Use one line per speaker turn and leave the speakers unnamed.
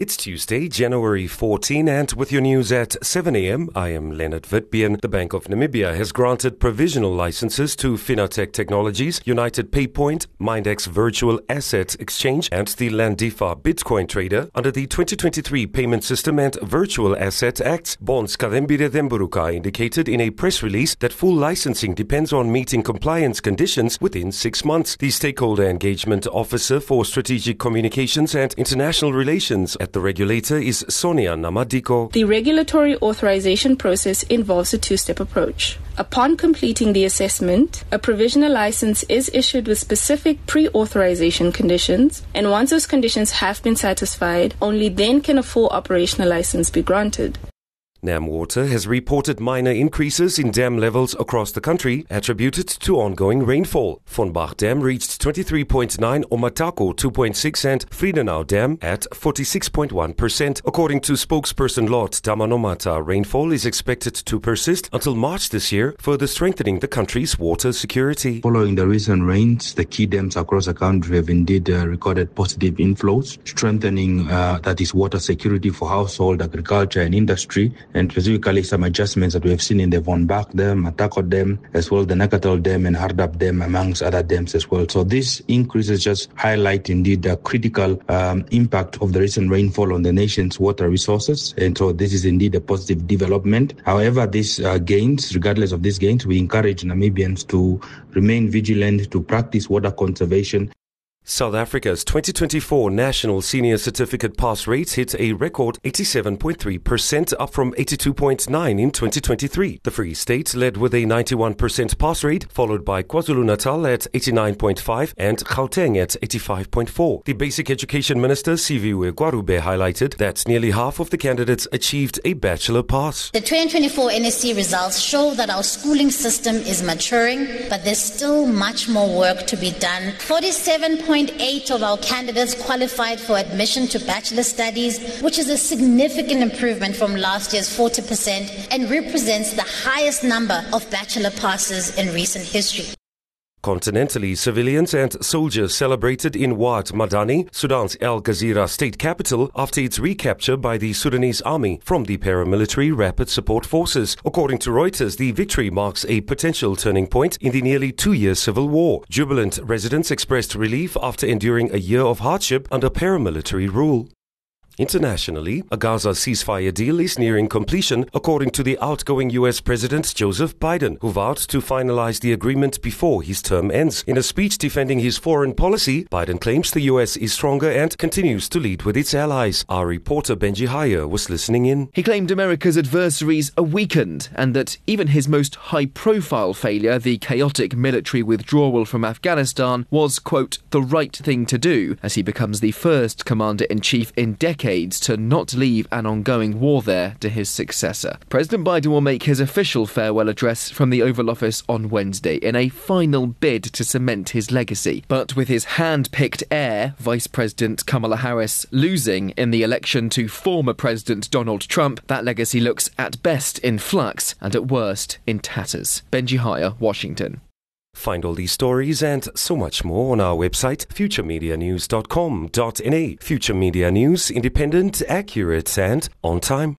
It's Tuesday, January 14, and with your news at 7 a.m., I am Leonard Witbeen. The Bank of Namibia has granted provisional licenses to Finatech Technologies, United PayPoint, Mindex Virtual Asset Exchange, and the Landifa Bitcoin Trader under the 2023 Payment System and Virtual Asset Acts. Bons Kadembire Themburuka indicated in a press release that full licensing depends on meeting compliance conditions within 6 months. The Stakeholder Engagement Officer for Strategic Communications and International Relations at the regulator is Sonia Namadiko.
The regulatory authorization process involves a two-step approach. Upon completing the assessment, a provisional license is issued with specific pre-authorization conditions, and once those conditions have been satisfied, only then can a full operational license be granted.
NamWater has reported minor increases in dam levels across the country attributed to ongoing rainfall. Vonbach Dam reached 23.9, Omatako 2.6 and Friedenau Dam at 46.1%. According to spokesperson Lot Damanomata, rainfall is expected to persist until March this year, further strengthening the country's water security.
Following the recent rains, the key dams across the country have indeed recorded positive inflows, strengthening that is water security for household, agriculture and industry. And specifically some adjustments that we have seen in the Vonbach Dam, Matako Dam, as well the Nakatal Dam and Hardap Dam, amongst other dams as well. So these increases just highlight indeed the critical impact of the recent rainfall on the nation's water resources. And so this is indeed a positive development. However, these gains, regardless of these gains, we encourage Namibians to remain vigilant, to practice water conservation.
South Africa's 2024 National Senior Certificate pass rate hit a record 87.3%, up from 82.9% in 2023. The Free State led with a 91% pass rate, followed by KwaZulu-Natal at 89.5% and Gauteng at 85.4%. The Basic Education Minister, Siviwe Gwarube, highlighted that nearly half of the candidates achieved a bachelor pass.
The 2024 NSC results show that our schooling system is maturing, but there's still much more work to be done. 47.8% of our candidates qualified for admission to bachelor studies, which is a significant improvement from last year's 40% and represents the highest number of bachelor passes in recent history.
Continentally, civilians and soldiers celebrated in Wad Madani, Sudan's Al Ghazira state capital, after its recapture by the Sudanese army from the paramilitary Rapid Support Forces. According to Reuters, the victory marks a potential turning point in the nearly 2-year civil war. Jubilant residents expressed relief after enduring a year of hardship under paramilitary rule. Internationally, a Gaza ceasefire deal is nearing completion, according to the outgoing U.S. President Joseph Biden, who vowed to finalize the agreement before his term ends. In a speech defending his foreign policy, Biden claims the U.S. is stronger and continues to lead with its allies. Our reporter Benji Haya was listening in.
He claimed America's adversaries are weakened and that even his most high-profile failure, the chaotic military withdrawal from Afghanistan, was, quote, the right thing to do, as he becomes the first commander-in-chief in decades to not leave an ongoing war there to his successor. President Biden will make his official farewell address from the Oval Office on Wednesday in a final bid to cement his legacy. But with his hand-picked heir, Vice President Kamala Harris, losing in the election to former President Donald Trump, that legacy looks at best in flux and at worst in tatters. Benji Haya, Washington.
Find all these stories and so much more on our website, futuremedianews.com.na. Future Media News, independent, accurate and on time.